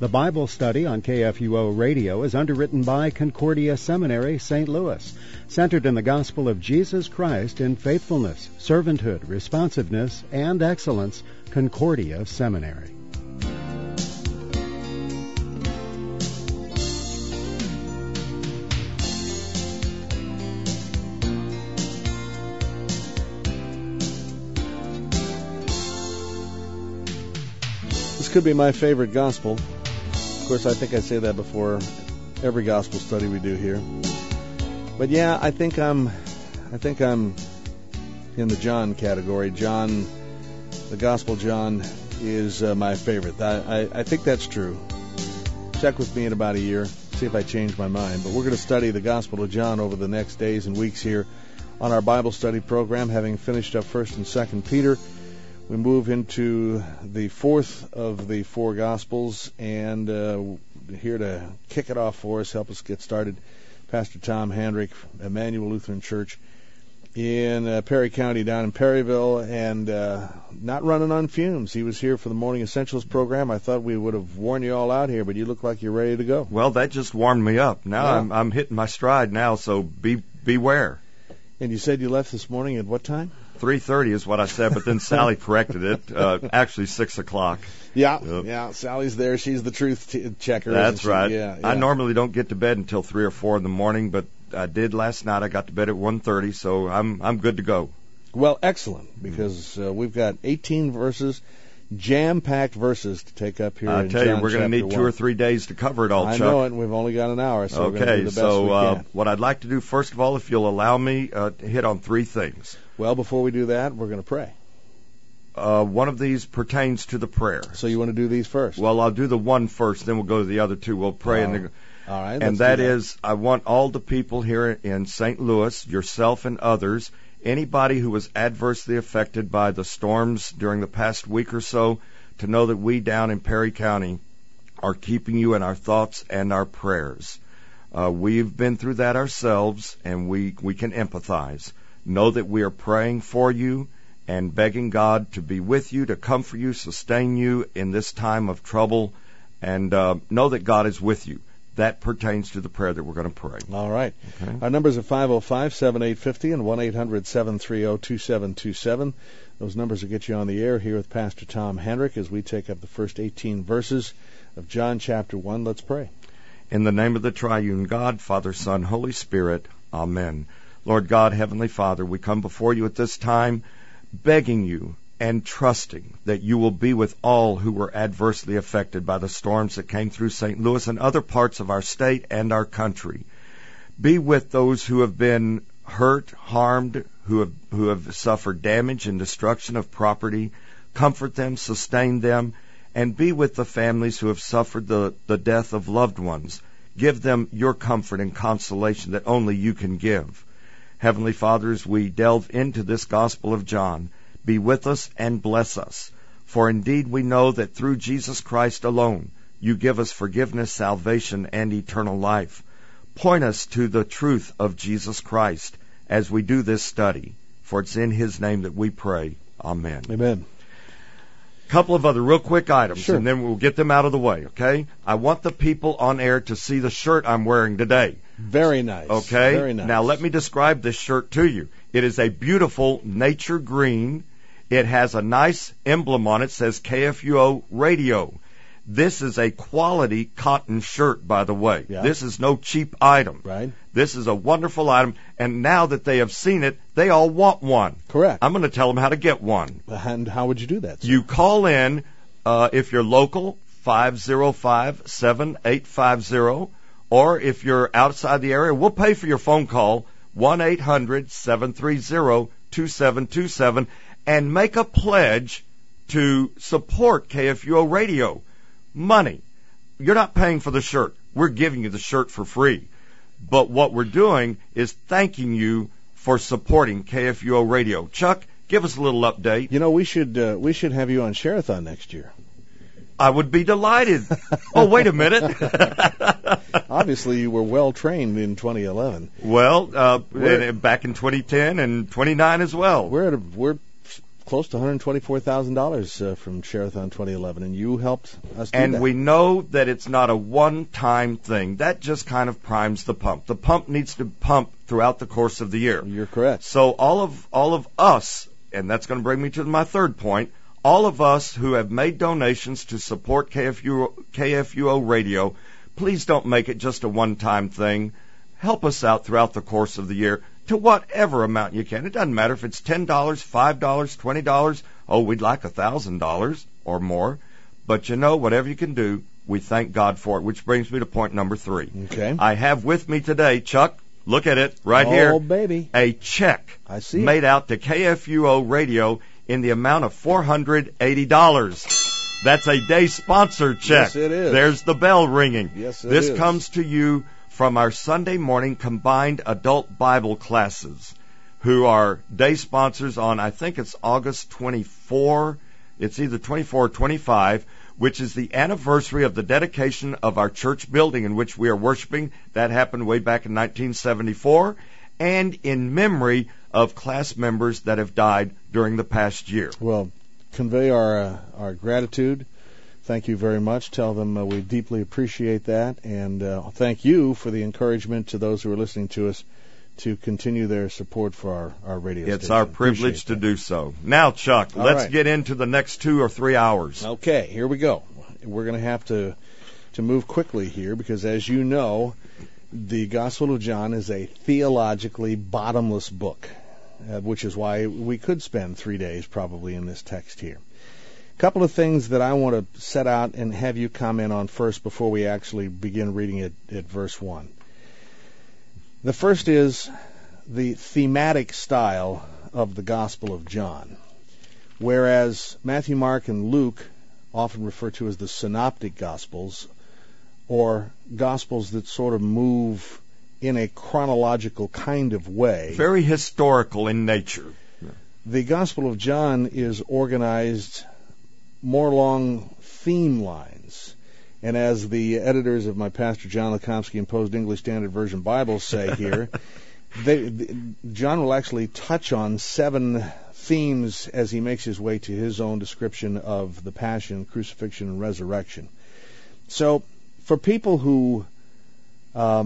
The Bible study on KFUO Radio is underwritten by Concordia Seminary, St. Louis, centered in the gospel of Jesus Christ in faithfulness, servanthood, responsiveness, and excellence. Concordia Seminary. This could be my favorite gospel. Of course, I think I say that before every gospel study we do here. But yeah, I think I'm in the John category. John, the Gospel John, is my favorite. I think that's true. Check with me in about a year, see if I change my mind. But we're going to study the Gospel of John over the next days and weeks here on our Bible study program, having finished up 1st and 2nd Peter. We move into the fourth of the four Gospels, and here to kick it off for us, help us get started, Pastor Tom Handrick, Emmanuel Lutheran Church in Perry County down in Perryville, and not running on fumes. He was here for the Morning Essentials program. I thought we would have worn you all out here, but you look like you're ready to go. Well, that just warmed me up. Now yeah. I'm hitting my stride now, so beware. And you said you left this morning at what time? 3:30 is what I said, but then Sally corrected it. Actually, 6 o'clock. Yeah. Sally's there. She's the truth checker. That's right. Yeah. I normally don't get to bed until 3 or 4 in the morning, but I did last night. I got to bed at 1:30, so I'm good to go. Well, excellent, because we've got 18 verses, jam-packed verses to take up here. I tell you, we're going to need 2 or 3 days to cover it all, Chuck. I know it, and we've only got an hour, so we're going to do the best we can. What I'd like to do, first of all, if you'll allow me, to hit on 3 things. Well, before we do that, we're going to pray. One of these pertains to the prayer. So you want to do these first? Well, I'll do the one first, then we'll go to the other 2. We'll pray. All right. And that is, I want all the people here in St. Louis, yourself and others, anybody who was adversely affected by the storms during the past week or so, to know that we down in Perry County are keeping you in our thoughts and our prayers. We've been through that ourselves, and we can empathize. Know that we are praying for you and begging God to be with you, to comfort you, sustain you in this time of trouble, and know that God is with you. That pertains to the prayer that we're going to pray. All right. Okay. Our numbers are 505-7850 and 1-800-730-2727. Those numbers will get you on the air here with Pastor Tom Handrick as we take up the first 18 verses of John chapter 1. Let's pray. In the name of the triune God, Father, Son, Holy Spirit, Amen. Lord God, Heavenly Father, we come before you at this time begging you and trusting that you will be with all who were adversely affected by the storms that came through St. Louis and other parts of our state and our country. Be with those who have been hurt, harmed, who have suffered damage and destruction of property. Comfort them, sustain them, and be with the families who have suffered the death of loved ones. Give them your comfort and consolation that only you can give. Heavenly Father, as we delve into this Gospel of John, be with us and bless us. For indeed we know that through Jesus Christ alone, you give us forgiveness, salvation, and eternal life. Point us to the truth of Jesus Christ as we do this study. For it's in His name that we pray. Amen. Amen. Couple of other real quick items, sure, and then we'll get them out of the way, okay? I want the people on air to see the shirt I'm wearing today. Very nice. Okay? Very nice. Now let me describe this shirt to you. It is a beautiful nature green. It has a nice emblem on it, says KFUO Radio. This is a quality cotton shirt, by the way. Yeah. This is no cheap item. Right. This is a wonderful item, and now that they have seen it, they all want one. Correct. I'm going to tell them how to get one. And how would you do that, sir? You call in, if you're local, 505-7850, or if you're outside the area, we'll pay for your phone call, 1-800-730-2727, and make a pledge to support KFUO Radio. Money. You're not paying for the shirt. We're giving you the shirt for free. But what we're doing is thanking you for supporting KFUO Radio. Chuck, give us a little update. You know, we should have you on Share-a-thon next year. I would be delighted. Oh, wait a minute. Obviously, you were well trained in 2011. Well, back in 2010 and 29 as well. We're close to $124,000 from Share-a-thon 2011, and you helped us do that. And we know that it's not a one-time thing. That just kind of primes the pump. The pump needs to pump throughout the course of the year. You're correct. So all of us, and that's going to bring me to my third point, all of us who have made donations to support KFUO Radio, please don't make it just a one-time thing. Help us out throughout the course of the year to whatever amount you can. It doesn't matter if it's $10, $5, $20. Oh, we'd like $1,000 or more. But whatever you can do, we thank God for it, which brings me to point number 3. Okay. I have with me today, Chuck, look at it right here. Oh, baby. A check I see made out to KFUO Radio in the amount of $480. That's a day sponsor check. Yes, it is. There's the bell ringing. Yes, it This is. comes to you from our Sunday morning combined adult Bible classes, who are day sponsors on, I think it's August 24. It's either 24 or 25, which is the anniversary of the dedication of our church building in which we are worshiping. That happened way back in 1974, and in memory of class members that have died during the past year. Well, convey our gratitude. Thank you very much. Tell them we deeply appreciate that, and thank you for the encouragement to those who are listening to us to continue their support for our radio station. It's our privilege to do so. Now, Chuck, let's get into the next 2 or 3 hours. Okay, here we go. We're going to have to move quickly here because, as you know, the Gospel of John is a theologically bottomless book, which is why we could spend 3 days probably in this text here. A couple of things that I want to set out and have you comment on first before we actually begin reading it at verse 1. The first is the thematic style of the Gospel of John. Whereas Matthew, Mark, and Luke, often referred to as the synoptic Gospels, or Gospels that sort of move in a chronological kind of way. Very historical in nature. The Gospel of John is organized more along theme lines. And as the editors of my Pastor John Lekomsky Imposed English Standard Version Bibles say here, John will actually touch on 7 themes as he makes his way to his own description of the Passion, Crucifixion, and Resurrection. So, for people who are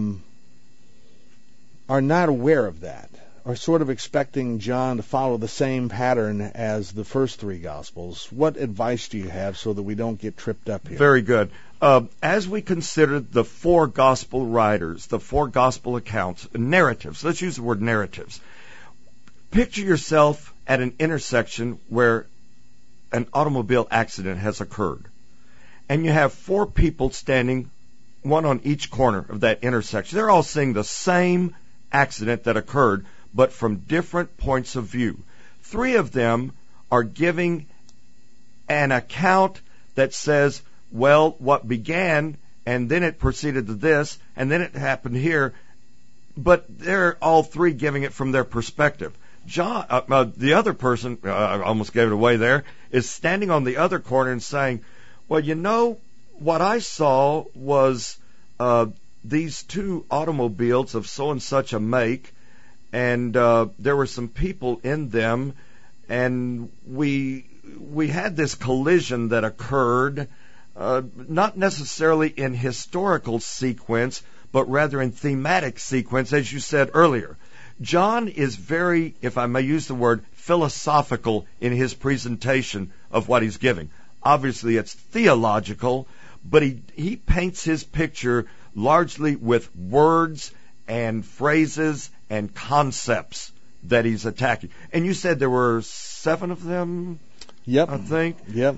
not aware of that, are sort of expecting John to follow the same pattern as the first 3 Gospels, what advice do you have so that we don't get tripped up here? Very good. As we consider the 4 Gospel writers, the 4 Gospel accounts, narratives, let's use the word narratives. Picture yourself at an intersection where an automobile accident has occurred. And you have 4 people standing, one on each corner of that intersection. They're all seeing the same accident that occurred, but from different points of view. 3 of them are giving an account that says, well, what began, and then it proceeded to this, and then it happened here, but they're all 3 giving it from their perspective. John, the other person, I almost gave it away there, is standing on the other corner and saying, well, what I saw was these 2 automobiles of so and such a make, and there were some people in them, and we had this collision that occurred, not necessarily in historical sequence, but rather in thematic sequence, as you said earlier. John is very, if I may use the word, philosophical in his presentation of what he's giving. Obviously, it's theological, but he paints his picture largely with words and phrases and concepts that he's attacking. And you said there were 7 of them? Yep. I think. Yep.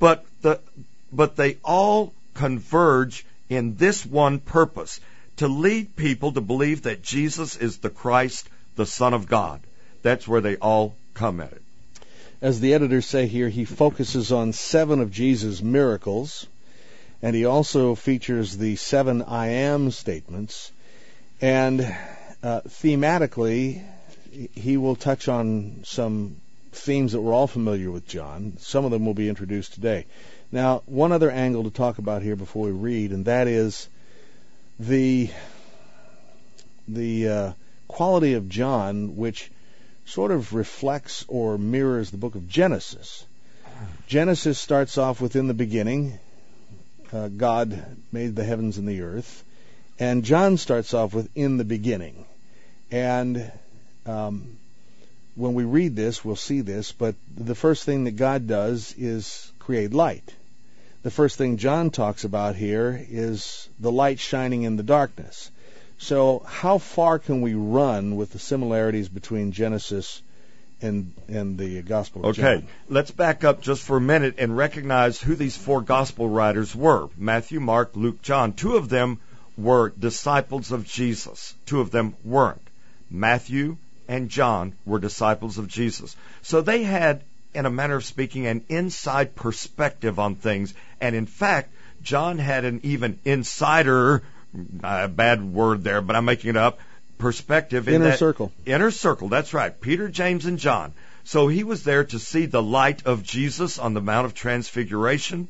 But they all converge in this one purpose, to lead people to believe that Jesus is the Christ, the Son of God. That's where they all come at it. As the editors say here, he focuses on 7 of Jesus' miracles, and he also features the 7 I am statements. And thematically, he will touch on some themes that we're all familiar with John. Some of them will be introduced today. Now, one other angle to talk about here before we read, and that is the quality of John, which sort of reflects or mirrors the book of Genesis. Genesis starts off with in the beginning, God made the heavens and the earth, and John starts off with in the beginning. And when we read this, we'll see this, but the first thing that God does is create light. The first thing John talks about here is the light shining in the darkness. So how far can we run with the similarities between Genesis and the Gospel of John? Okay, let's back up just for a minute and recognize who these four Gospel writers were. Matthew, Mark, Luke, John. Two of them were disciples of Jesus. Two of them weren't. Matthew and John were disciples of Jesus. So they had, in a manner of speaking, an inside perspective on things. And in fact, John had an even insider, bad word there, but I'm making it up, perspective. Inner circle. Inner circle, that's right. Peter, James, and John. So he was there to see the light of Jesus on the Mount of Transfiguration.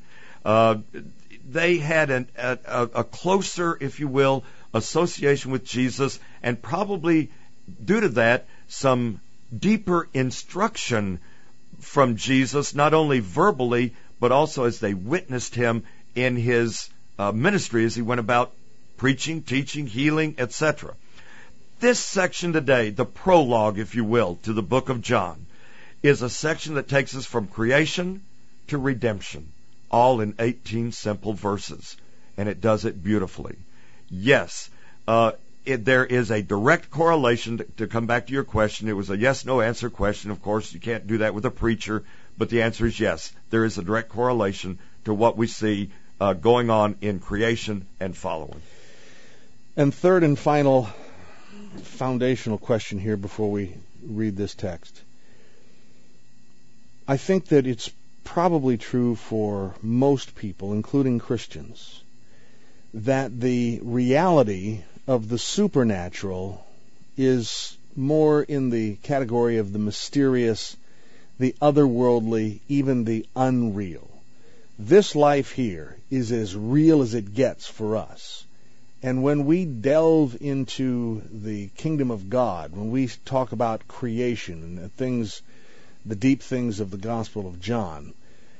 They had a closer, if you will, association with Jesus, and probably due to that, some deeper instruction from Jesus, not only verbally, but also as they witnessed him in his ministry as he went about preaching, teaching, healing, etc. This section today, the prologue, if you will, to the book of John, is a section that takes us from creation to redemption, all in 18 simple verses, and it does it beautifully. Yes, there is a direct correlation, to come back to your question. It was a yes-no answer question. Of course, you can't do that with a preacher, but the answer is yes. There is a direct correlation to what we see going on in creation and following. And third and final foundational question here before we read this text. I think that it's probably true for most people, including Christians, that the reality of the supernatural is more in the category of the mysterious, the otherworldly, even the unreal. This life here is as real as it gets for us. And when we delve into the kingdom of God, when we talk about creation and things, the deep things of the Gospel of John,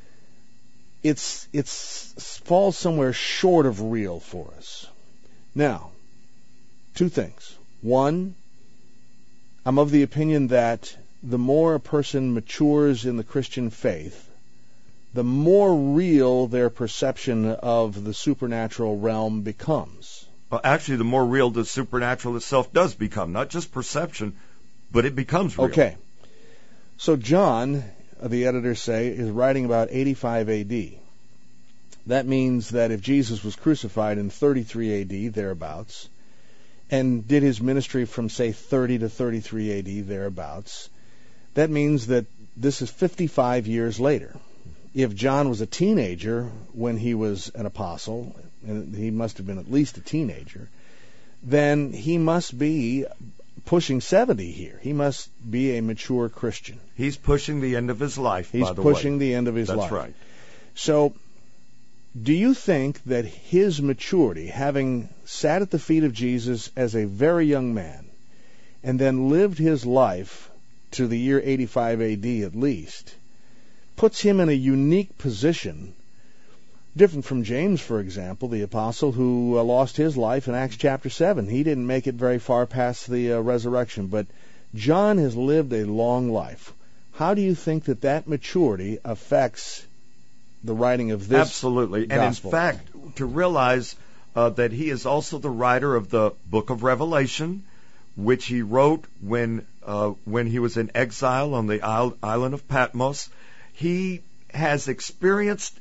it falls somewhere short of real for us. Now, two things. One, I'm of the opinion that the more a person matures in the Christian faith, the more real their perception of the supernatural realm becomes. Well, actually, the more real the supernatural itself does become. Not just perception, but it becomes real. Okay. So John, the editors say, is writing about 85 A.D. That means that if Jesus was crucified in 33 A.D., thereabouts, and did his ministry from, say, 30 to 33 A.D., thereabouts, that means that this is 55 years later. If John was a teenager when he was an apostle, and he must have been at least a teenager, then he must be pushing 70 here. He must be a mature Christian. He's pushing the end of his life, by the way. He's pushing the end of his life. That's right. So, do you think that his maturity, having sat at the feet of Jesus as a very young man, and then lived his life to the year 85 A.D. at least, puts him in a unique position, different from James, for example, the apostle who lost his life in Acts chapter 7. He didn't make it very far past the resurrection, but John has lived a long life. How do you think that maturity affects the writing of this Absolutely. gospel? And in fact, to realize that he is also the writer of the book of Revelation, which he wrote when he was in exile on the island of Patmos. He has experienced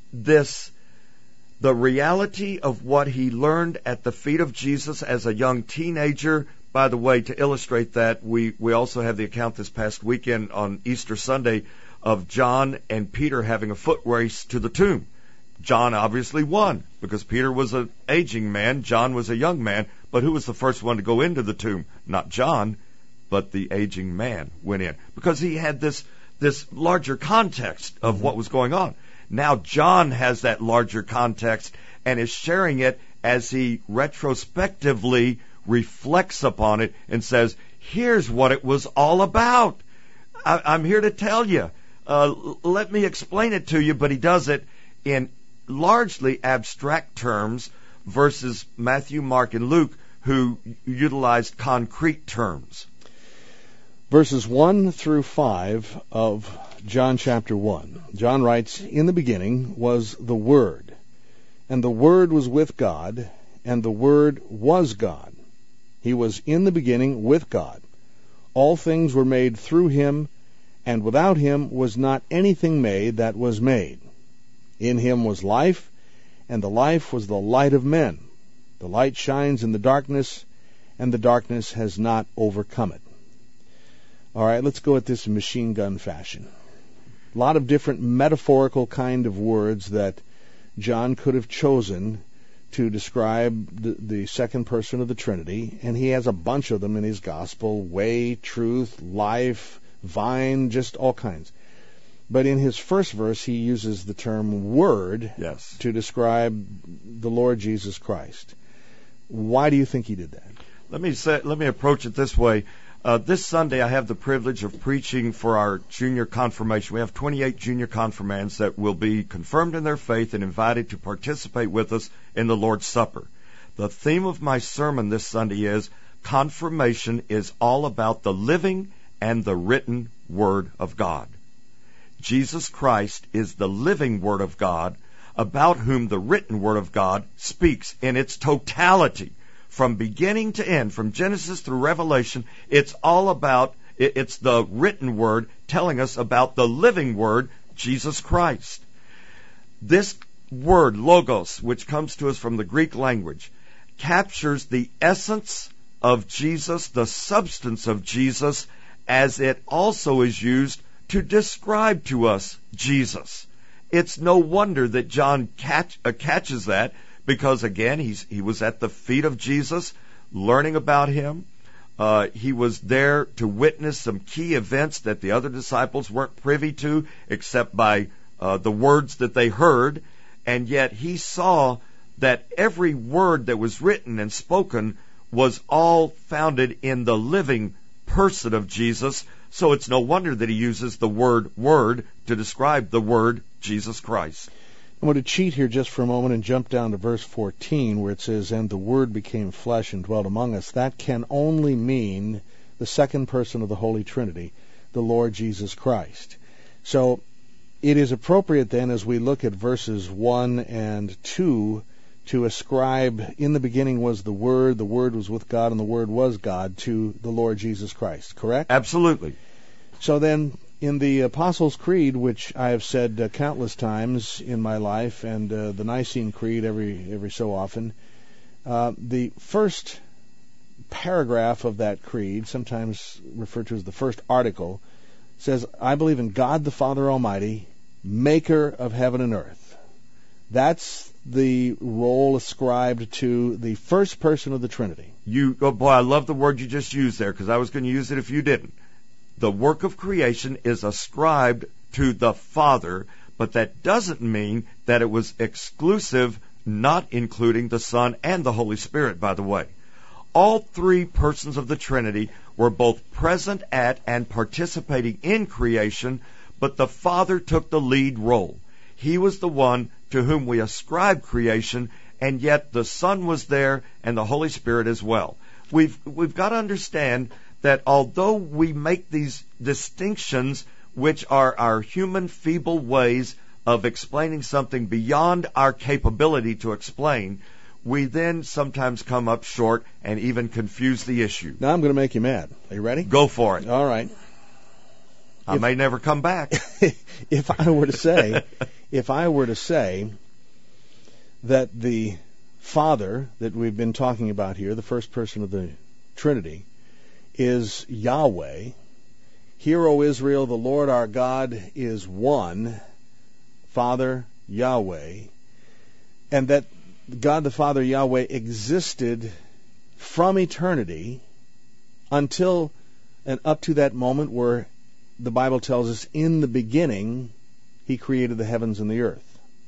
the reality of what he learned at the feet of Jesus as a young teenager. By the way, to illustrate that, we also have the account this past weekend on Easter Sunday of John and Peter having a foot race to the tomb. John obviously won because Peter was an aging man, John was a young man, but who was the first one to go into the tomb? Not John, but the aging man went in because he had this larger context of what was going on. Now John has that larger context and is sharing it as he retrospectively reflects upon it and says, here's what it was all about. I'm here to tell you. Let me explain it to you, but he does it in largely abstract terms versus Matthew, Mark, and Luke, who utilized concrete terms. Verses 1 through 5 of John chapter 1. John writes, "In the beginning was the Word, and the Word was with God, and the Word was God. He was in the beginning with God. All things were made through him, and without him was not anything made that was made. In him was life, and the life was the light of men. The light shines in the darkness, and the darkness has not overcome it." All right, let's go at this in machine gun fashion. A lot of different metaphorical kind of words that John could have chosen to describe the second person of the Trinity, and he has a bunch of them in his gospel: way, truth, life, vine, just all kinds. But in his first verse, he uses the term Word to describe the Lord Jesus Christ. Why do you think he did that? Let me approach it this way. This Sunday, I have the privilege of preaching for our junior confirmation. We have 28 junior confirmands that will be confirmed in their faith and invited to participate with us in the Lord's Supper. The theme of my sermon this Sunday is confirmation is all about the living and the written Word of God. Jesus Christ is the living Word of God, about whom the written Word of God speaks in its totality. From beginning to end, from Genesis through Revelation, it's all about, it's the written Word telling us about the living Word, Jesus Christ. This word, logos, which comes to us from the Greek language, captures the essence of Jesus, the substance of Jesus, as it also is used to describe to us Jesus. It's no wonder that John catches that, because again, he was at the feet of Jesus, learning about him. He was there to witness some key events that the other disciples weren't privy to, except by the words that they heard. And yet he saw that every word that was written and spoken was all founded in the living person of Jesus. So it's no wonder that he uses the word to describe the Word, Jesus Christ. I'm going to cheat here just for a moment and jump down to verse 14, where it says, "And the Word became flesh and dwelt among us." That can only mean the second person of the Holy Trinity, the Lord Jesus Christ. So it is appropriate then, as we look at verses 1 and 2, to ascribe, "In the beginning was the Word was with God, and the Word was God," to the Lord Jesus Christ, correct? Absolutely. So then, in the Apostles' Creed, which I have said countless times in my life, and the Nicene Creed every so often, the first paragraph of that creed, sometimes referred to as the first article, says, "I believe in God the Father Almighty, maker of heaven and earth." That's the role ascribed to the first person of the Trinity. Boy, I love the word you just used there, because I was going to use it if you didn't. The work of creation is ascribed to the Father, but that doesn't mean that it was exclusive, not including the Son and the Holy Spirit, by the way. All three persons of the Trinity were both present at and participating in creation, but the Father took the lead role. He was the one to whom we ascribe creation, and yet the Son was there and the Holy Spirit as well. We've got to understand that although we make these distinctions, which are our human feeble ways of explaining something beyond our capability to explain, we then sometimes come up short and even confuse the issue. Now I'm going to make you mad. Are you ready? Go for it. All right. I may never come back. If I were to say that the Father that we've been talking about here, the first person of the Trinity, is Yahweh. "Hear, O Israel, the Lord our God is one," Father, Yahweh, and that God the Father, Yahweh, existed from eternity until and up to that moment where the Bible tells us, "In the beginning, He created the heavens and the earth."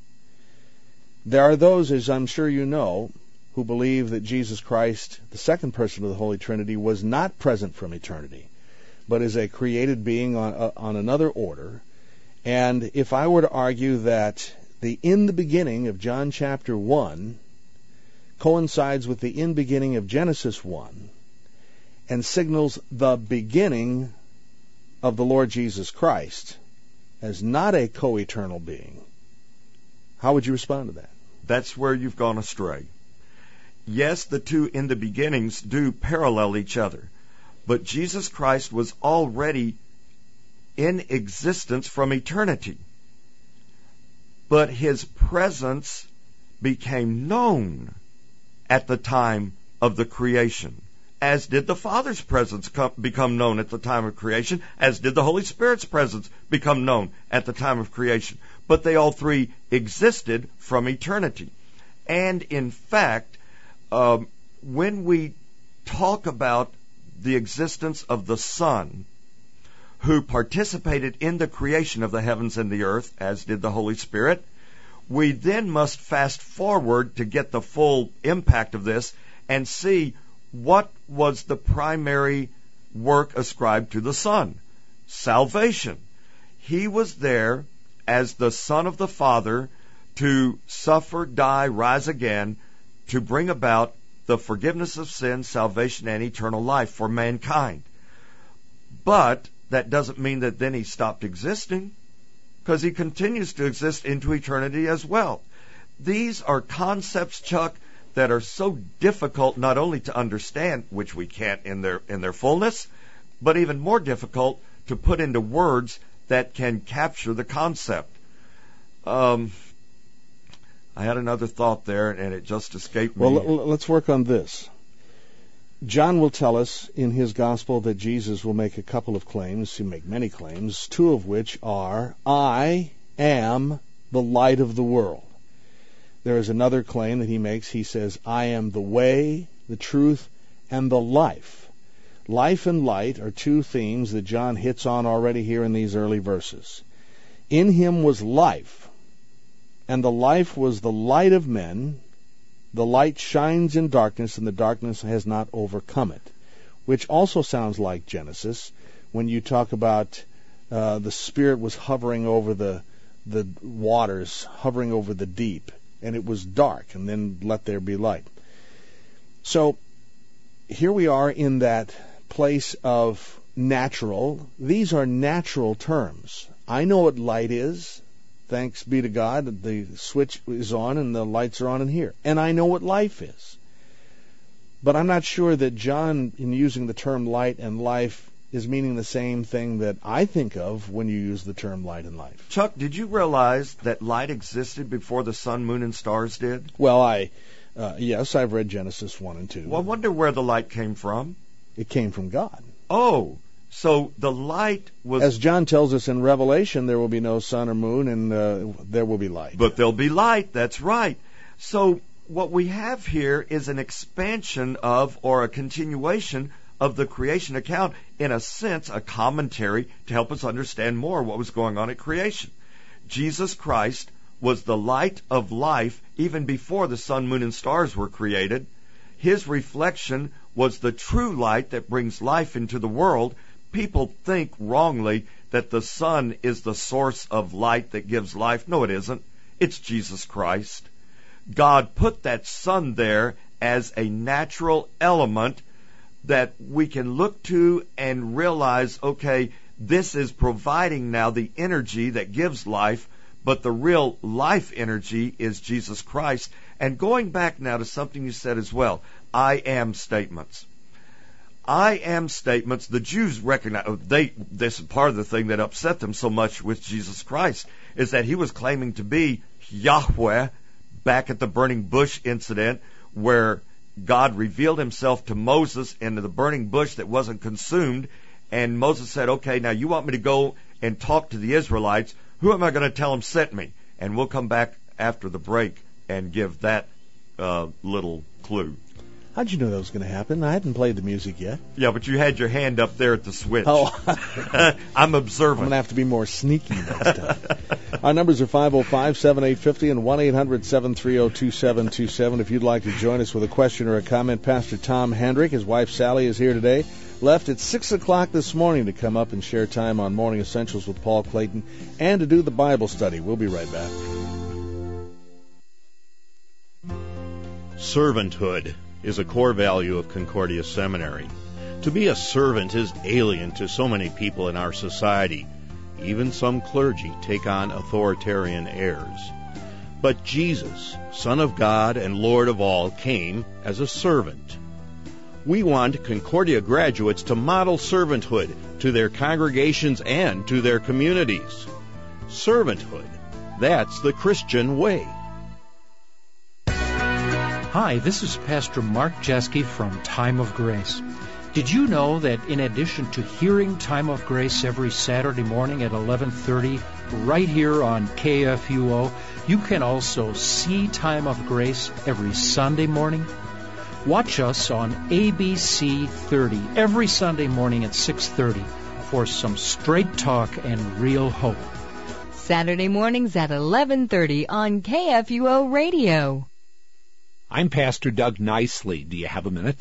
There are those, as I'm sure you know, who believe that Jesus Christ, the second person of the Holy Trinity, was not present from eternity, but is a created being on another order. And if I were to argue that the in the beginning of John chapter 1 coincides with the in beginning of Genesis 1 and signals the beginning of the Lord Jesus Christ as not a co-eternal being, how would you respond to that? That's where you've gone astray. Yes, the two in the beginnings do parallel each other, but Jesus Christ was already in existence from eternity. But his presence became known at the time of the creation, as did the Father's presence become known at the time of creation, as did the Holy Spirit's presence become known at the time of creation. But they all three existed from eternity. And in fact, when we talk about the existence of the Son, who participated in the creation of the heavens and the earth, as did the Holy Spirit, we then must fast forward to get the full impact of this and see what was the primary work ascribed to the Son. Salvation. He was there as the Son of the Father to suffer, die, rise again, to bring about the forgiveness of sins, salvation, and eternal life for mankind. But that doesn't mean that then he stopped existing, because he continues to exist into eternity as well. These are concepts, Chuck, that are so difficult not only to understand, which we can't in their fullness, but even more difficult to put into words that can capture the concept. I had another thought there, and it just escaped me. Well, let's work on this. John will tell us in his gospel that Jesus will make a couple of claims. He'll make many claims, two of which are, I am the light of the world. There is another claim that he makes. He says, I am the way, the truth, and the life. Life and light are two themes that John hits on already here in these early verses. In him was life, and the life was the light of men. The light shines in darkness, and the darkness has not overcome it. Which also sounds like Genesis, when you talk about the Spirit was hovering over the waters, hovering over the deep, and it was dark, and then let there be light. So here we are in that place of natural. These are natural terms. I know what light is. Thanks be to God, the switch is on and the lights are on in here. And I know what life is. But I'm not sure that John, in using the term light and life, is meaning the same thing that I think of when you use the term light and life. Chuck, did you realize that light existed before the sun, moon, and stars did? Well, yes, I've read Genesis 1 and 2. Well, I wonder where the light came from. It came from God. Oh, so the light was... As John tells us in Revelation, there will be no sun or moon, and there will be light. But there'll be light, that's right. So what we have here is an expansion of, or a continuation of the creation account, in a sense, a commentary to help us understand more what was going on at creation. Jesus Christ was the light of life even before the sun, moon, and stars were created. His reflection was the true light that brings life into the world. People think wrongly that the sun is the source of light that gives life. No, it isn't. It's Jesus Christ. God put that sun there as a natural element that we can look to and realize, okay, this is providing now the energy that gives life, but the real life energy is Jesus Christ. And going back now to something you said as well, I am statements. I am statements, the Jews recognize, this is part of the thing that upset them so much with Jesus Christ, is that he was claiming to be Yahweh back at the burning bush incident, where God revealed himself to Moses into the burning bush that wasn't consumed, and Moses said, okay, now you want me to go and talk to the Israelites, who am I going to tell them sent me? And we'll come back after the break and give that little clue. How'd you know that was going to happen? I hadn't played the music yet. Yeah, but you had your hand up there at the switch. Oh. I'm observant. I'm going to have to be more sneaky next time. Our numbers are 505-7850 and 1-800-730-2727. If you'd like to join us with a question or a comment, Pastor Tom Hendrick, his wife Sally, is here today. Left at 6 o'clock this morning to come up and share time on Morning Essentials with Paul Clayton and to do the Bible study. We'll be right back. Servanthood is a core value of Concordia Seminary. To be a servant is alien to so many people in our society. Even some clergy take on authoritarian airs. But Jesus, Son of God and Lord of all, came as a servant. We want Concordia graduates to model servanthood to their congregations and to their communities. Servanthood, that's the Christian way. Hi, this is Pastor Mark Jeske from Time of Grace. Did you know that in addition to hearing Time of Grace every Saturday morning at 11:30 right here on KFUO, you can also see Time of Grace every Sunday morning? Watch us on ABC 30 every Sunday morning at 6:30 for some straight talk and real hope. Saturday mornings at 11:30 on KFUO Radio. I'm Pastor Doug Nicely. Do you have a minute?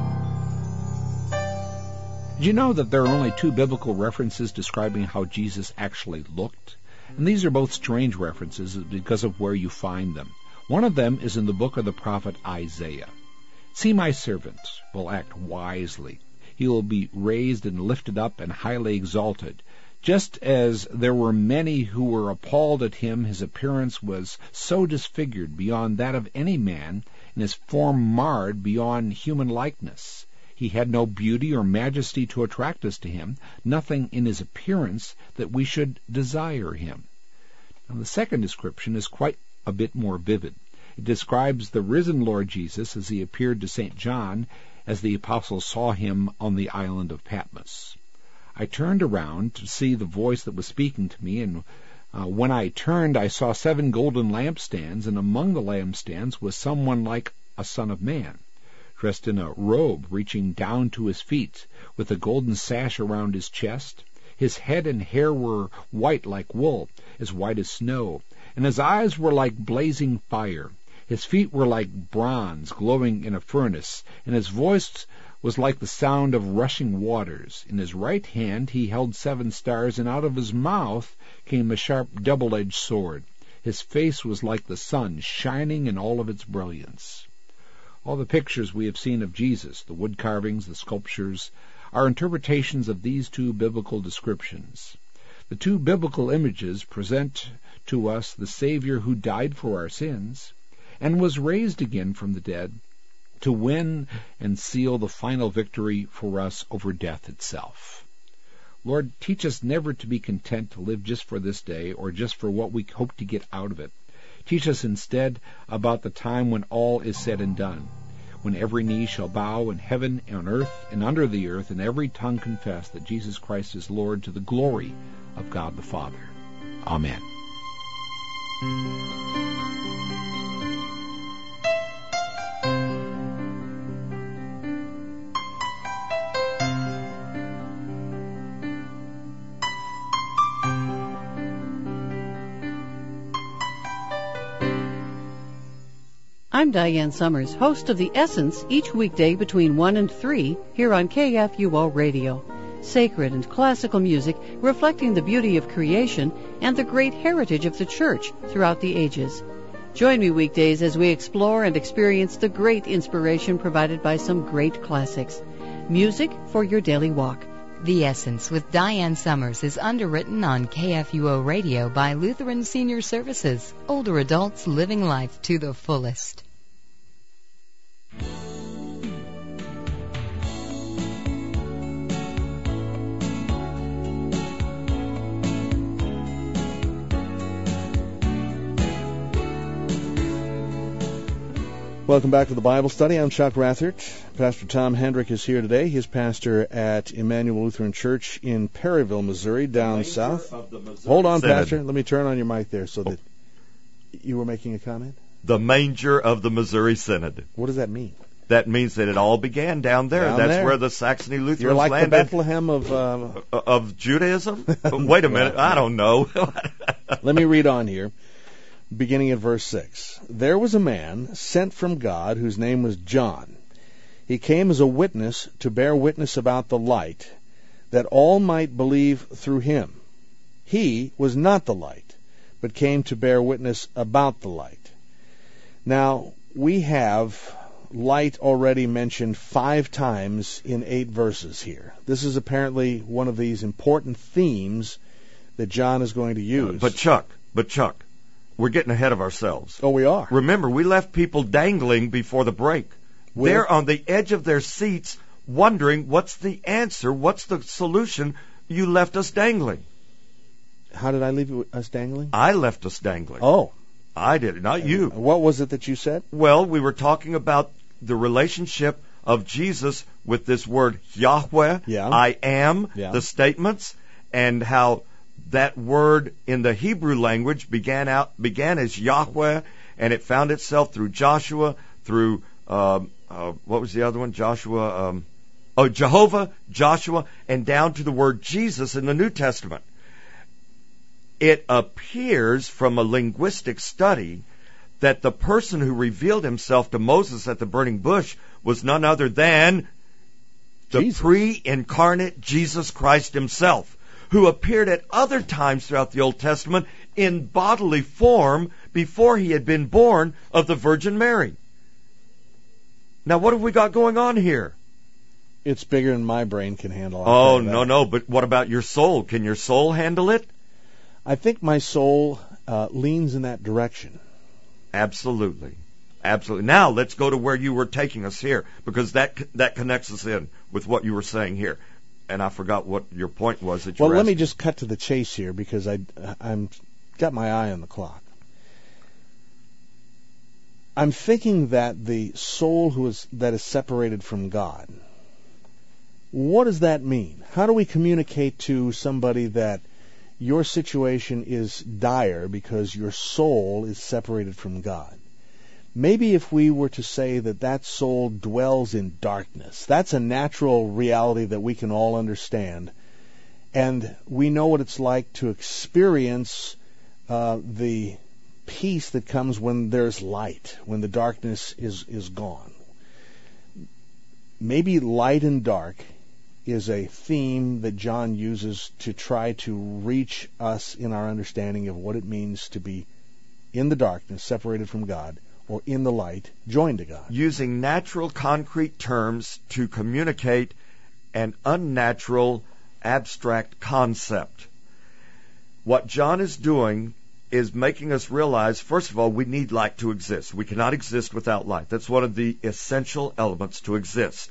Did you know that there are only 2 biblical references describing how Jesus actually looked? And these are both strange references because of where you find them. One of them is in the book of the prophet Isaiah. See, my servant will act wisely. He will be raised and lifted up and highly exalted. Just as there were many who were appalled at him, his appearance was so disfigured beyond that of any man, and his form marred beyond human likeness. He had no beauty or majesty to attract us to him, nothing in his appearance that we should desire him. Now, the second description is quite a bit more vivid. It describes the risen Lord Jesus as he appeared to St. John as the apostles saw him on the island of Patmos. I turned around to see the voice that was speaking to me, and when I turned, I saw 7 golden lampstands, and among the lampstands was someone like a son of man, dressed in a robe reaching down to his feet, with a golden sash around his chest. His head and hair were white like wool, as white as snow, and his eyes were like blazing fire. His feet were like bronze glowing in a furnace, and his voice was like the sound of rushing waters. In his right hand he held 7 stars, and out of his mouth came a sharp double-edged sword. His face was like the sun, shining in all of its brilliance. All the pictures we have seen of Jesus, the wood carvings, the sculptures, are interpretations of these 2 biblical descriptions. The 2 biblical images present to us the Savior who died for our sins and was raised again from the dead to win and seal the final victory for us over death itself. Lord, teach us never to be content to live just for this day or just for what we hope to get out of it. Teach us instead about the time when all is said and done, when every knee shall bow in heaven and on earth and under the earth, and every tongue confess that Jesus Christ is Lord, to the glory of God the Father. Amen. I'm Diane Summers, host of The Essence, each weekday between 1 and 3 here on KFUO Radio. Sacred and classical music reflecting the beauty of creation and the great heritage of the Church throughout the ages. Join me weekdays as we explore and experience the great inspiration provided by some great classics. Music for your daily walk. The Essence with Diane Summers is underwritten on KFUO Radio by Lutheran Senior Services. Older adults living life to the fullest. Welcome back to the Bible Study. I'm Chuck Rathert. Pastor Tom Hendrick is here today. He's pastor at Emmanuel Lutheran Church in Perryville, Missouri, down south. Hold on, Synod. Pastor. Let me turn on your mic there so that you were making a comment. The manger of the Missouri Synod. What does that mean? that means that it all began down there. Down That's there. where the Saxony Lutherans You're like landed. the Bethlehem Of Judaism? Wait a minute, I don't know. Let me read on here, beginning at verse 6. There was a man sent from God whose name was John. He came as a witness to bear witness about the light, that all might believe through him. He was not the light, but came to bear witness about the light. Now, we have light already mentioned 5 times in 8 verses here. This is apparently one of these important themes that John is going to use. But Chuck, we're getting ahead of ourselves. Oh, we are. Remember, we left people dangling before the break. They're on the edge of their seats wondering, what's the answer? What's the solution? You left us dangling. How did I leave us dangling? I left us dangling. Oh. I did, not you. What was it that you said? Well, we were talking about the relationship of Jesus with this word Yahweh, I am, the statements, and how that word in the Hebrew language began as Yahweh, and it found itself through Joshua, through what was the other one? Jehovah, Joshua, and down to the word Jesus in the New Testament. It appears from a linguistic study that the person who revealed himself to Moses at the burning bush was none other than the pre-incarnate Jesus Christ himself, who appeared at other times throughout the Old Testament in bodily form before he had been born of the Virgin Mary. Now, what have we got going on here? It's bigger than my brain can handle. Oh, no, but what about your soul? Can your soul handle it? I think my soul leans in that direction. Absolutely. Now, let's go to where you were taking us here, because that connects us in with what you were saying here. And I forgot what your point was that you were Let me asking. just cut to the chase here, because I'm got my eye on the clock. I'm thinking that the soul that is separated from God, what does that mean? How do we communicate to somebody that your situation is dire because your soul is separated from God? Maybe if we were to say that soul dwells in darkness, that's a natural reality that we can all understand. And we know what it's like to experience the peace that comes when there's light, when the darkness is gone. Maybe light and dark is a theme that John uses to try to reach us in our understanding of what it means to be in the darkness, separated from God, or in the light, joined to God. Using natural, concrete terms to communicate an unnatural, abstract concept. What John is doing is making us realize, first of all, we need light to exist. We cannot exist without light. That's one of the essential elements to exist.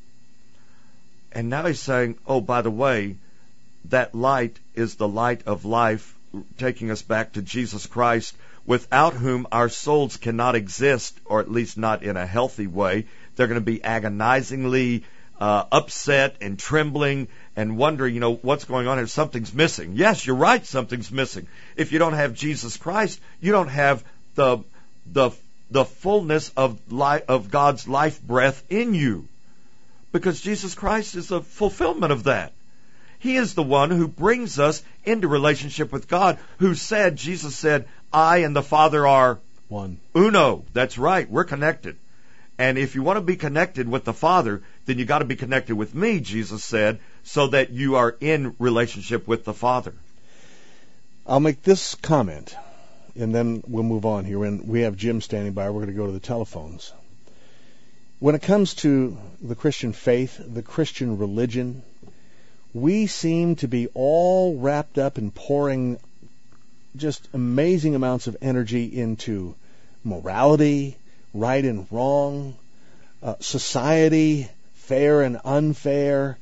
And now he's saying, oh, by the way, that light is the light of life, taking us back to Jesus Christ, without whom our souls cannot exist, or at least not in a healthy way. They're going to be agonizingly upset and trembling and wondering, what's going on here? Something's missing. Yes, you're right, something's missing. If you don't have Jesus Christ, you don't have the fullness of God's life breath in you. Because Jesus Christ is the fulfillment of that. He is the one who brings us into relationship with God, Jesus said, I and the Father are one. Uno. That's right. We're connected. And if you want to be connected with the Father, then you got to be connected with me, Jesus said, so that you are in relationship with the Father. I'll make this comment, and then we'll move on here. When we have Jim standing by, we're going to go to the telephones. When it comes to the Christian faith, the Christian religion, we seem to be all wrapped up in pouring just amazing amounts of energy into morality, right and wrong, society, fair and unfair,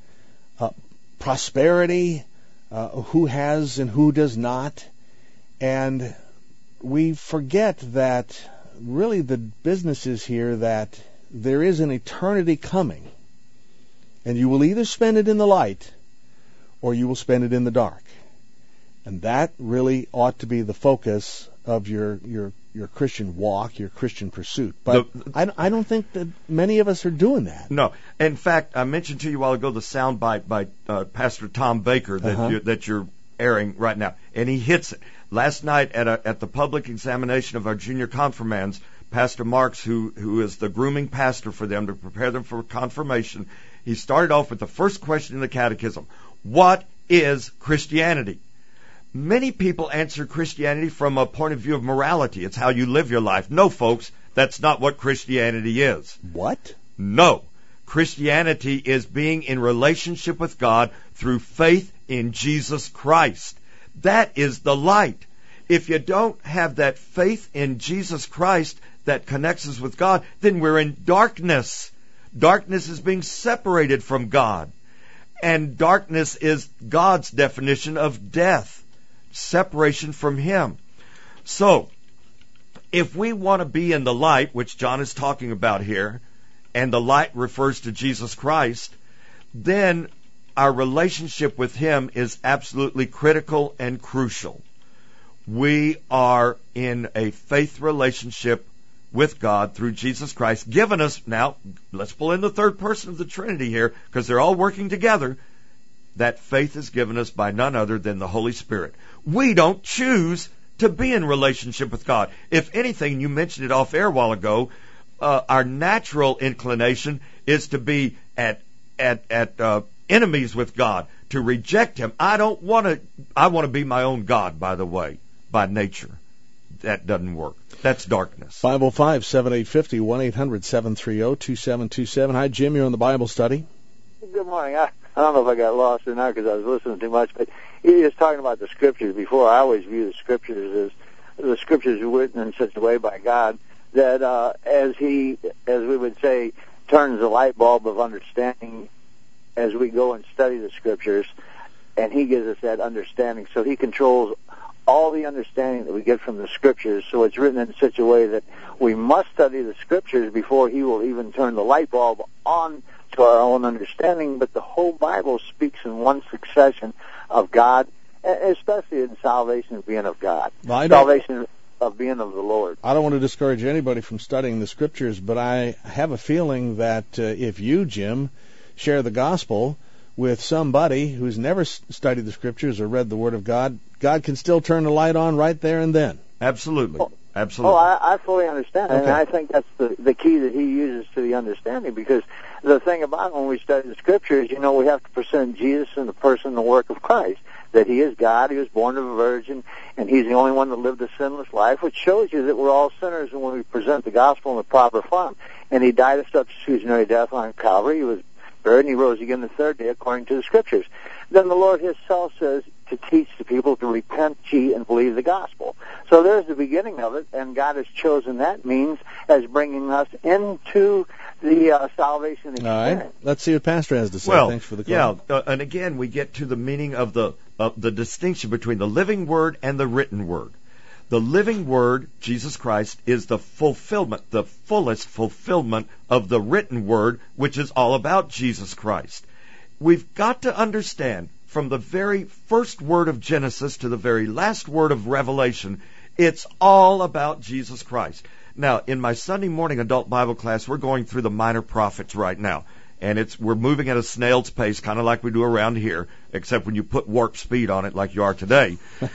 prosperity, who has and who does not. And we forget that really the business is here that there is an eternity coming, and you will either spend it in the light or you will spend it in the dark. And that really ought to be the focus of your Christian walk, your Christian pursuit. But I don't think that many of us are doing that. No. In fact, I mentioned to you a while ago the soundbite by Pastor Tom Baker that you're airing right now, and he hits it. Last night at the public examination of our junior confirmands, Pastor Marks, who is the grooming pastor for them to prepare them for confirmation, he started off with the first question in the catechism: what is Christianity? Many people answer Christianity from a point of view of morality. It's how you live your life. No, folks, that's not what Christianity is. What? No. Christianity is being in relationship with God through faith in Jesus Christ. That is the light. If you don't have that faith in Jesus Christ that connects us with God, then we're in darkness. Darkness is being separated from God. And darkness is God's definition of death. Separation from Him. So, if we want to be in the light, which John is talking about here, and the light refers to Jesus Christ, then our relationship with Him is absolutely critical and crucial. We are in a faith relationship with God through Jesus Christ, given us, now, let's pull in the third person of the Trinity here, because they're all working together. That faith is given us by none other than the Holy Spirit. We don't choose to be in relationship with God. If anything, you mentioned it off air a while ago, our natural inclination is to be at enemies with God, to reject Him. I want to be my own God, by the way, by nature. That doesn't work. That's darkness. 505-7850, 1-800-730-2727. Hi, Jim. You're on the Bible study. Good morning. I don't know if I got lost or not because I was listening too much, but he was talking about the Scriptures before. I always view the Scriptures as the Scriptures are written in such a way by God that as we would say, turns the light bulb of understanding as we go and study the Scriptures, and He gives us that understanding. So He controls all the understanding that we get from the Scriptures. So it's written in such a way that we must study the Scriptures before He will even turn the light bulb on to our own understanding. But the whole Bible speaks in one succession of God, especially in salvation of being of God. Salvation of being of the Lord. I don't want to discourage anybody from studying the Scriptures, but I have a feeling that if you, Jim, share the gospel with somebody who's never studied the Scriptures or read the Word of God, God can still turn the light on right there and then. Absolutely. Absolutely. I fully understand. Okay. And I think that's the key that He uses to the understanding, because the thing about when we study the Scriptures, we have to present Jesus in the person and the work of Christ, that He is God, He was born of a virgin, and He's the only one that lived a sinless life, which shows you that we're all sinners when we present the gospel in the proper form. And He died a substitutionary death on Calvary. He was buried, and He rose again the third day according to the Scriptures. Then the Lord Himself says to teach the people to repent, cheat, and believe the gospel. So there's the beginning of it, and God has chosen that means as bringing us into the salvation experience. All right. Let's see what Pastor has to say. Thanks for the call. Yeah, and again, we get to the meaning of the distinction between the living Word and the written Word. The living Word, Jesus Christ, is the fulfillment, the fullest fulfillment of the written Word, which is all about Jesus Christ. We've got to understand, from the very first word of Genesis to the very last word of Revelation, it's all about Jesus Christ. Now, in my Sunday morning adult Bible class, we're going through the minor prophets right now. And we're moving at a snail's pace, kind of like we do around here, except when you put warp speed on it like you are today.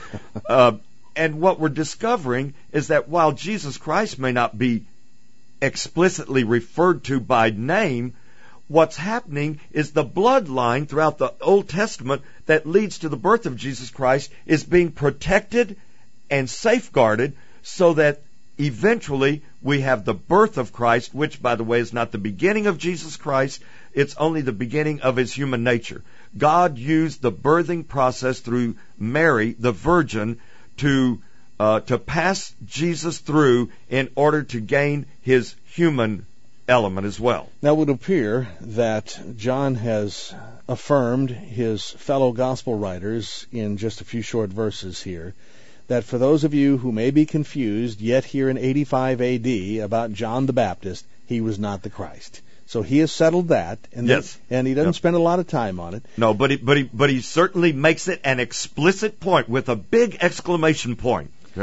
And what we're discovering is that while Jesus Christ may not be explicitly referred to by name, what's happening is the bloodline throughout the Old Testament that leads to the birth of Jesus Christ is being protected and safeguarded so that eventually we have the birth of Christ, which, by the way, is not the beginning of Jesus Christ. It's only the beginning of His human nature. God used the birthing process through Mary, the Virgin, to pass Jesus through in order to gain His human element as well. Now, it would appear that John has affirmed his fellow gospel writers in just a few short verses here, that for those of you who may be confused yet here in 85 A.D. about John the Baptist, he was not the Christ. So he has settled that, and yes, and he doesn't spend a lot of time on it. No, but he certainly makes it an explicit point with a big exclamation point. Okay.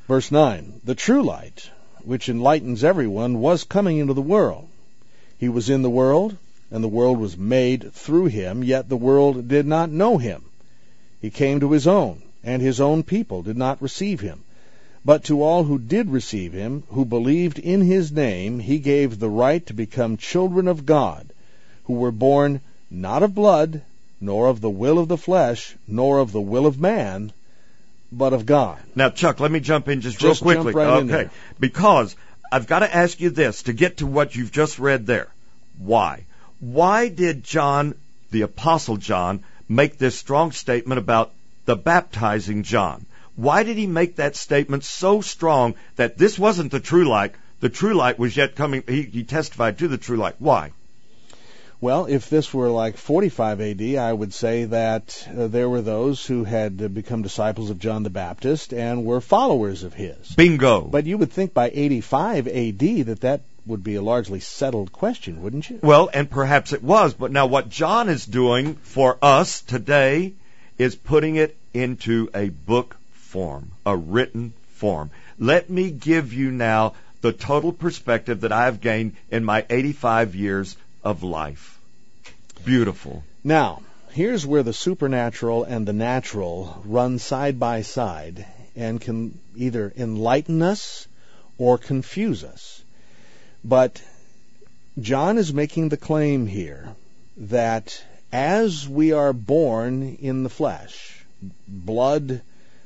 Verse 9, the true light, which enlightens everyone, was coming into the world. He was in the world, and the world was made through him, yet the world did not know him. He came to his own, and his own people did not receive him. But to all who did receive him, who believed in his name, he gave the right to become children of God, who were born not of blood, nor of the will of the flesh, nor of the will of man, but of God. Now, Chuck, let me jump in just real quickly. Jump right in there. Because I've got to ask you this to get to what you've just read there. Why? Why did John, the Apostle John, make this strong statement about the baptizing John? Why did he make that statement so strong that this wasn't the true light? The true light was yet coming. He testified to the true light. Why? Well, if this were like 45 A.D., I would say that there were those who had become disciples of John the Baptist and were followers of his. Bingo. But you would think by 85 A.D. that would be a largely settled question, wouldn't you? Well, and perhaps it was. But now what John is doing for us today is putting it into a book form, a written form. Let me give you now the total perspective that I have gained in my 85 years of life. Beautiful. Now, here's where the supernatural and the natural run side by side and can either enlighten us or confuse us. But John is making the claim here that as we are born in the flesh, blood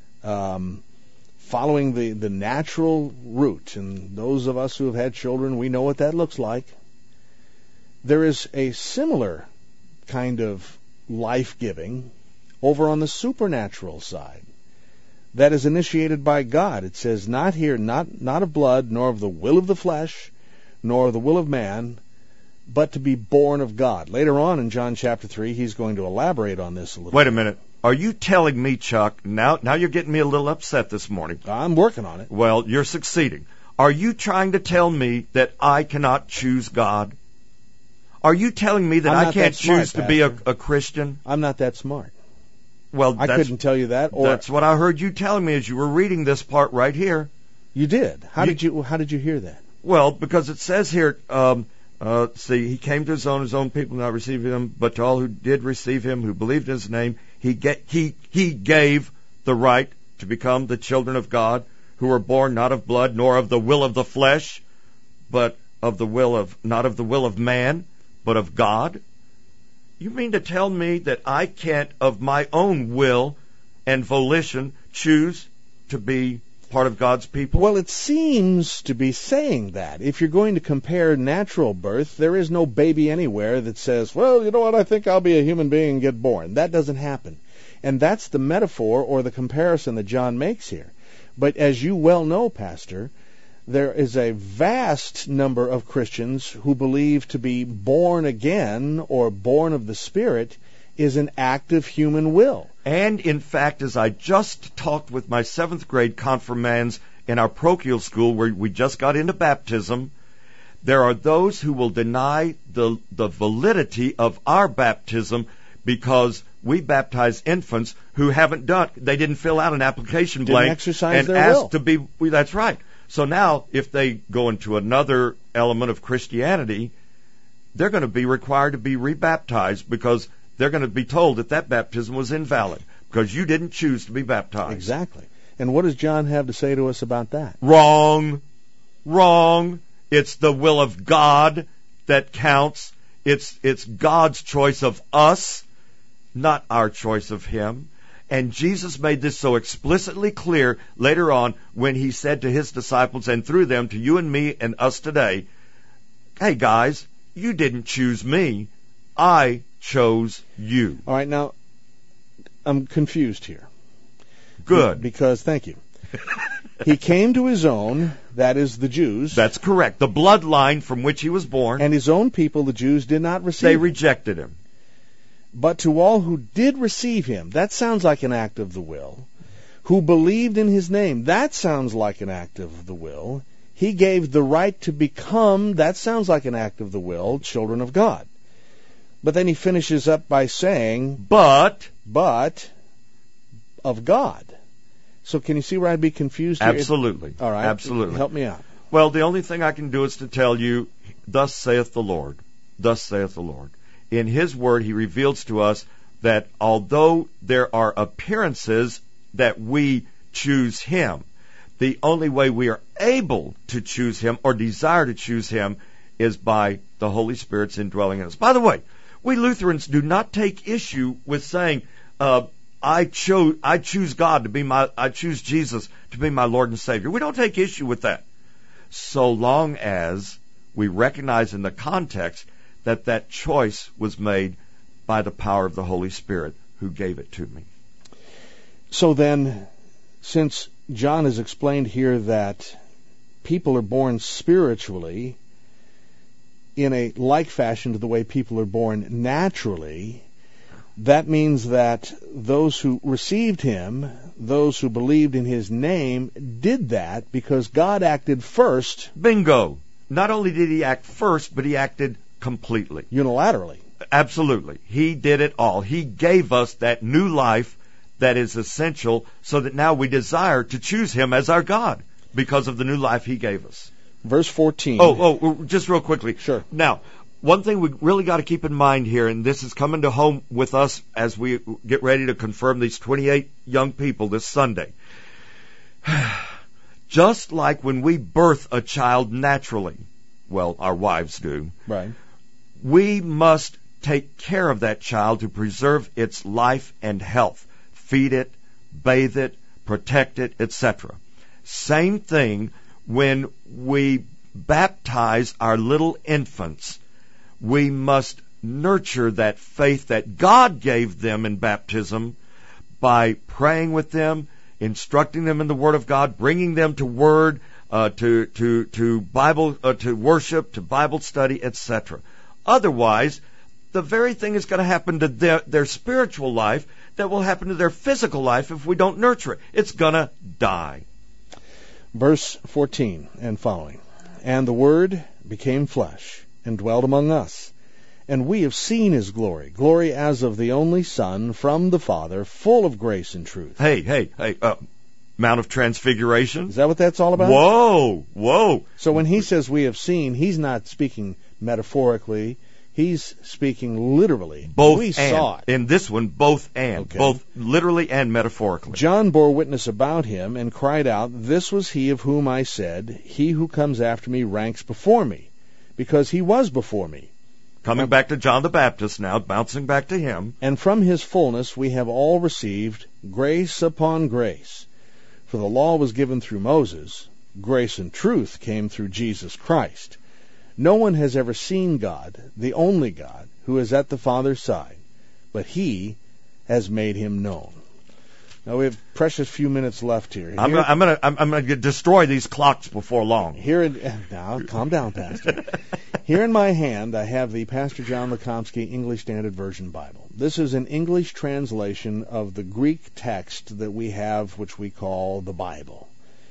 following the natural route, and those of us who have had children, we know what that looks like. There is a similar kind of life-giving over on the supernatural side that is initiated by God. It says, not here, not of blood, nor of the will of the flesh, nor of the will of man, but to be born of God. Later on in John chapter 3, he's going to elaborate on this a little bit. Wait a minute. Are you telling me, Chuck, now you're getting me a little upset this morning. I'm working on it. Well, you're succeeding. Are you trying to tell me that I cannot choose God? Are you telling me that I can't choose to be a Christian? I'm not that smart. Well, I couldn't tell you that. Or that's what I heard you telling me as you were reading this part right here. You did. How did you hear that? Well, because it says here, he came to his own people did not receive him, but to all who did receive him, who believed in his name, he gave the right to become the children of God, who were born not of blood, nor of the will of the flesh, but of the will of, not of the will of man, but of God. You mean to tell me that I can't, of my own will and volition, choose to be part of God's people? Well, it seems to be saying that. If you're going to compare natural birth, there is no baby anywhere that says, well, you know what, I think I'll be a human being and get born. That doesn't happen. And that's the metaphor or the comparison that John makes here. But as you well know, Pastor, there is a vast number of Christians who believe to be born again or born of the Spirit is an act of human will. And in fact, as I just talked with my 7th grade confirmands in our parochial school where we just got into baptism, there are those who will deny the validity of our baptism because we baptize infants who they didn't fill out an application blank exercise and their asked will. to be, that's right. So now, if they go into another element of Christianity, they're going to be required to be rebaptized because they're going to be told that baptism was invalid because you didn't choose to be baptized. Exactly. And what does John have to say to us about that? Wrong. It's the will of God that counts. It's God's choice of us, not our choice of Him. And Jesus made this so explicitly clear later on when He said to His disciples and through them to you and me and us today, hey guys, you didn't choose me. I chose you. All right, now, I'm confused here. Good. Because, thank you. He came to his own, that is the Jews. That's correct. The bloodline from which he was born. And his own people, the Jews, did not receive him. They rejected him. But to all who did receive him, that sounds like an act of the will. Who believed in his name, that sounds like an act of the will. He gave the right to become, that sounds like an act of the will, children of God. But then he finishes up by saying, but of God. So can you see where I'd be confused here? Absolutely. All right. Absolutely. Help me out. Well, the only thing I can do is to tell you, thus saith the Lord. Thus saith the Lord. In His Word, He reveals to us that although there are appearances that we choose Him, the only way we are able to choose Him or desire to choose Him is by the Holy Spirit's indwelling in us. By the way, we Lutherans do not take issue with saying, I choose God to be I choose Jesus to be my Lord and Savior. We don't take issue with that, so long as we recognize in the context that that choice was made by the power of the Holy Spirit who gave it to me. So then, since John has explained here that people are born spiritually in a like fashion to the way people are born naturally, that means that those who received Him, those who believed in His name, did that because God acted first. Bingo! Not only did He act first, but He acted completely. Unilaterally. Absolutely. He did it all. He gave us that new life that is essential so that now we desire to choose Him as our God because of the new life He gave us. Verse 14. Oh, just real quickly. Sure. Now, one thing we really got to keep in mind here, and this is coming to home with us as we get ready to confirm these 28 young people this Sunday. Just like when we birth a child naturally, well, our wives do, right, we must take care of that child to preserve its life and health. Feed it, bathe it, protect it, etc. Same thing when we baptize our little infants. We must nurture that faith that God gave them in baptism by praying with them, instructing them in the Word of God, bringing them to Word, to Bible, to worship, to Bible study, etc. Otherwise, the very thing is going to happen to their spiritual life that will happen to their physical life if we don't nurture it. It's going to die. Verse 14 and following. And the Word became flesh and dwelt among us. And we have seen His glory, glory as of the only Son from the Father, full of grace and truth. Hey, Mount of Transfiguration? Is that what that's all about? Whoa. So when He says we have seen, He's not speaking metaphorically. He's speaking literally. Both we and. saw it. In this one, both and. Okay. Both literally and metaphorically. John bore witness about Him and cried out, This was He of whom I said, He who comes after me ranks before me, because He was before me. Coming back to John the Baptist now, bouncing back to him. And from His fullness we have all received grace upon grace. For the law was given through Moses, grace and truth came through Jesus Christ. No one has ever seen God, the only God, who is at the Father's side, but He has made Him known. Now we have precious few minutes left here. I'm going to destroy these clocks before long. Now, calm down, Pastor. Here in my hand, I have the Pastor John Lekomsky English Standard Version Bible. This is an English translation of the Greek text that we have, which we call the Bible.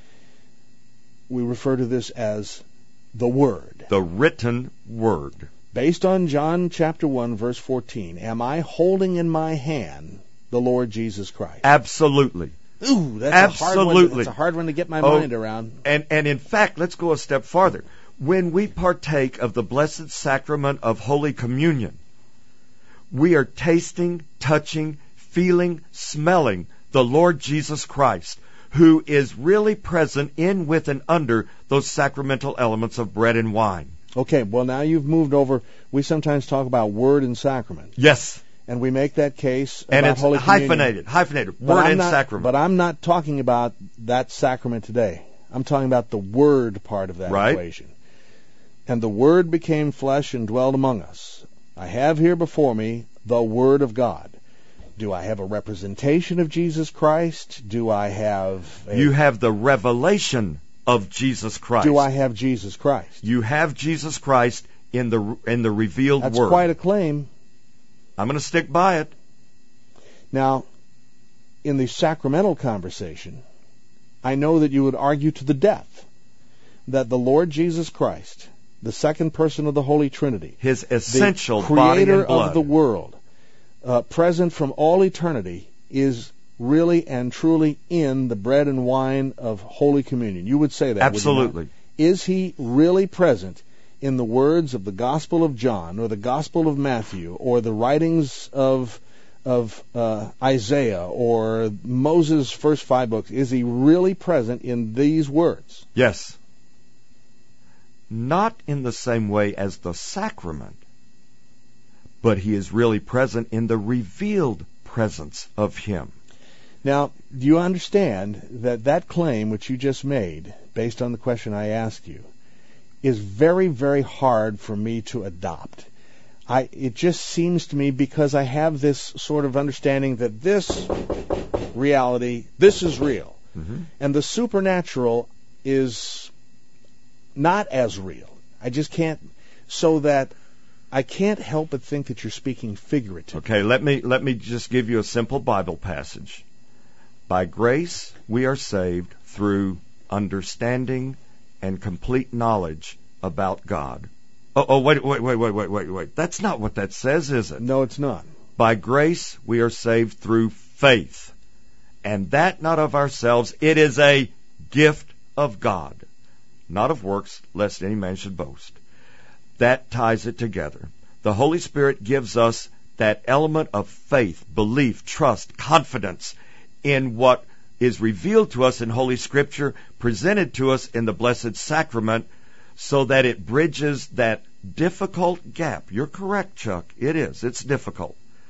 We refer to this as the Word. The written Word. Based on John chapter 1, verse 14, am I holding in my hand the Lord Jesus Christ? Absolutely. Ooh, that's absolutely. That's a hard one to get my mind around. And in fact, let's go a step farther. When we partake of the blessed sacrament of Holy Communion, we are tasting, touching, feeling, smelling the Lord Jesus Christ, who is really present in, with, and under those sacramental elements of bread and wine. Okay, well now you've moved over. We sometimes talk about word and sacrament. Yes. And we make that case and about it's Holy Communion. hyphenated, word and sacrament. But I'm not talking about that sacrament today. I'm talking about the word part of that equation. And the Word became flesh and dwelt among us. I have here before me the Word of God. Do I have a representation of Jesus Christ? Do I have You have the revelation of Jesus Christ. Do I have Jesus Christ? You have Jesus Christ in the revealed Word. That's quite a claim. I'm going to stick by it. Now, in the sacramental conversation, I know that you would argue to the death that the Lord Jesus Christ, the second person of the Holy Trinity, His essential the body creator and blood of the world, present from all eternity, is really and truly in the bread and wine of Holy Communion? You would say that, Absolutely. would you not? Is he really present in the words of the Gospel of John or the Gospel of Matthew or the writings of Isaiah or Moses' first 5 books? Is he really present in these words? Yes. Not in the same way as the sacrament, but he is really present in the revealed presence of him. Now, do you understand that that claim which you just made, based on the question I asked you, is very, very hard for me to adopt? It just seems to me, because I have this sort of understanding that this reality, this is real, and the supernatural is not as real. I just can't, so that I can't help but think that you're speaking figuratively. Okay, let me just give you a simple Bible passage. By grace we are saved through understanding and complete knowledge about God. Wait. That's not what that says, is it? No, it's not. By grace we are saved through faith, and that not of ourselves. It is a gift of God, not of works, lest any man should boast. That ties it together. The Holy Spirit gives us that element of faith, belief, trust, confidence in what is revealed to us in Holy Scripture, presented to us in the Blessed Sacrament, so that it bridges that difficult gap. You're correct, Chuck. It is. It's difficult.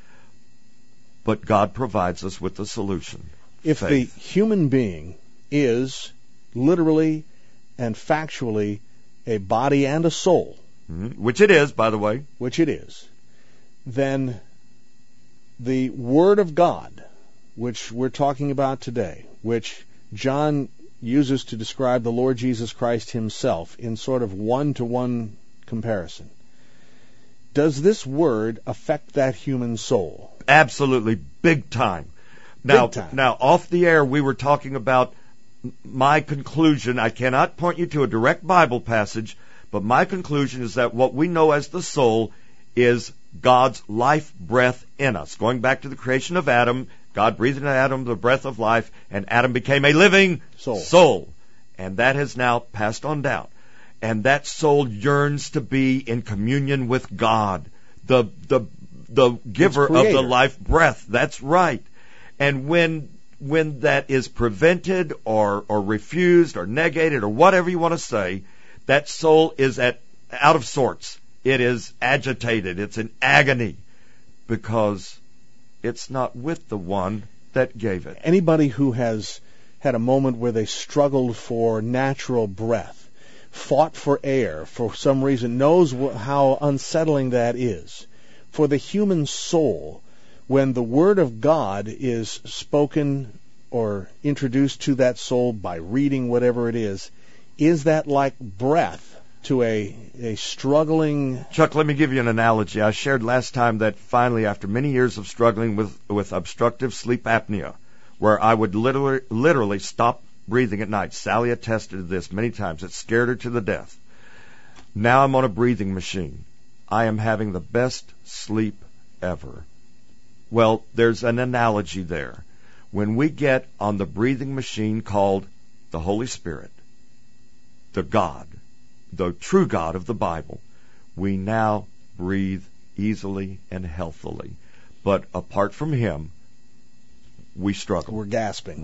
But God provides us with the solution. If faith. The human being is literally and factually a body and a soul, which it is, by the way, which it is, then the Word of God, which we're talking about today, which John uses to describe the Lord Jesus Christ himself in sort of one-to-one comparison, does this Word affect that human soul? Absolutely, big time. Now, big time. Now, off the air, we were talking about my conclusion. I cannot point you to a direct Bible passage, but my conclusion is that what we know as the soul is God's life breath in us. Going back to the creation of Adam, God breathed into Adam the breath of life, and Adam became a living soul. And that has now passed on down. And that soul yearns to be in communion with God, the giver of the life breath. That's right. And when that is prevented or refused or negated or whatever you want to say, that soul is out of sorts. It is agitated. It's in agony because it's not with the one that gave it. Anybody who has had a moment where they struggled for natural breath, fought for air for some reason, knows how unsettling that is. For the human soul, when the Word of God is spoken or introduced to that soul by reading whatever it is that like breath to a struggling... Chuck, let me give you an analogy. I shared last time that finally, after many years of struggling with obstructive sleep apnea, where I would literally stop breathing at night. Sally attested to this many times. It scared her to the death. Now I'm on a breathing machine. I am having the best sleep ever. Well, there's an analogy there. When we get on the breathing machine called the Holy Spirit, the God, the true God of the Bible, we now breathe easily and healthily. But apart from Him, we struggle. We're gasping.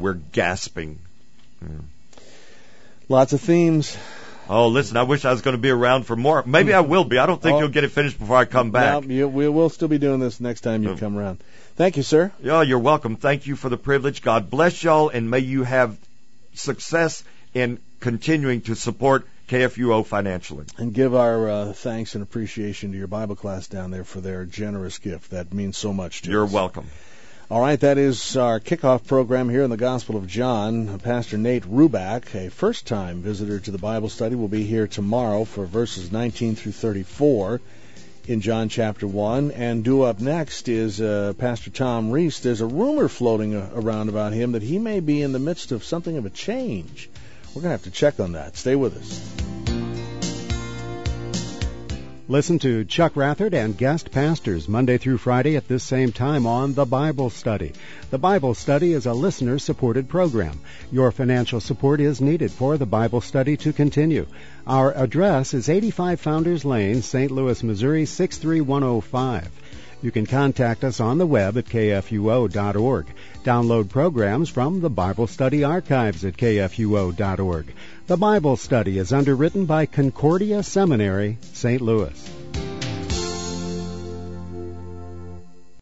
Lots of themes. Oh, listen, I wish I was going to be around for more. Maybe I will be. I don't think you'll get it finished before I come back. No, we'll still be doing this next time you come around. Thank you, sir. Yeah, you're welcome. Thank you for the privilege. God bless y'all, and may you have success in continuing to support KFUO financially. And give our thanks and appreciation to your Bible class down there for their generous gift. That means so much to us. You're welcome. All right, that is our kickoff program here in the Gospel of John. Pastor Nate Ruback, a first-time visitor to the Bible study, will be here tomorrow for verses 19 through 34 in John chapter 1. And due up next is Pastor Tom Reese. There's a rumor floating around about him that he may be in the midst of something of a change. We're going to have to check on that. Stay with us. Listen to Chuck Rathert and guest pastors Monday through Friday at this same time on The Bible Study. The Bible Study is a listener-supported program. Your financial support is needed for The Bible Study to continue. Our address is 85 Founders Lane, St. Louis, Missouri, 63105. You can contact us on the web at kfuo.org. Download programs from the Bible Study archives at kfuo.org. The Bible Study is underwritten by Concordia Seminary, St. Louis.